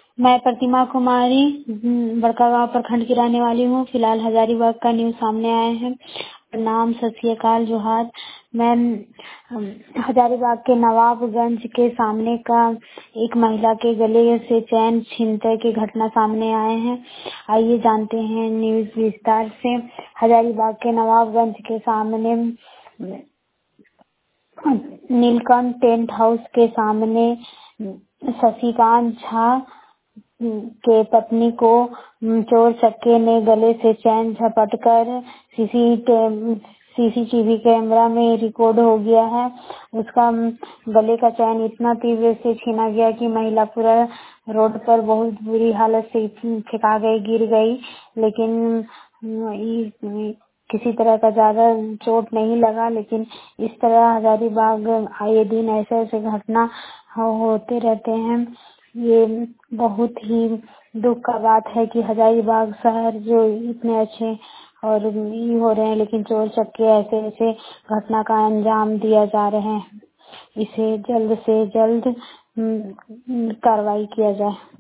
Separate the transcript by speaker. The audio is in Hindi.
Speaker 1: मैं प्रतिमा कुमारी बड़कागांव प्रखंड की रहने वाली हूँ। फिलहाल हजारीबाग का न्यूज सामने आए हैं। प्रणाम, सत श्री अकाल, जोहार। मैं हजारीबाग के नवाबगंज के सामने का एक महिला के गले से चैन छीनने की घटना सामने आए हैं। आइए जानते हैं न्यूज विस्तार से। हजारीबाग के नवाबगंज के सामने नीलकंठ टेंट हाउस के सामने शशिकांत झा के पत्नी को चोर चक्के ने गले से चैन झपटकर सीसीटीवी कैमरा में रिकॉर्ड हो गया है। उसका गले का चैन इतना तीव्र से छीना गया कि महिला पूरा रोड पर बहुत बुरी हालत से फेंका गई, गिर गई, लेकिन किसी तरह का ज्यादा चोट नहीं लगा। लेकिन इस तरह हजारीबाग आए दिन ऐसे ऐसे घटना होते रहते हैं। ये बहुत ही दुख का बात है कि हजारीबाग शहर जो इतने अच्छे और ये हो रहे हैं, लेकिन चोर चक्के ऐसे ऐसे घटना का अंजाम दिया जा रहे हैं। इसे जल्द से जल्द कार्रवाई किया जाए।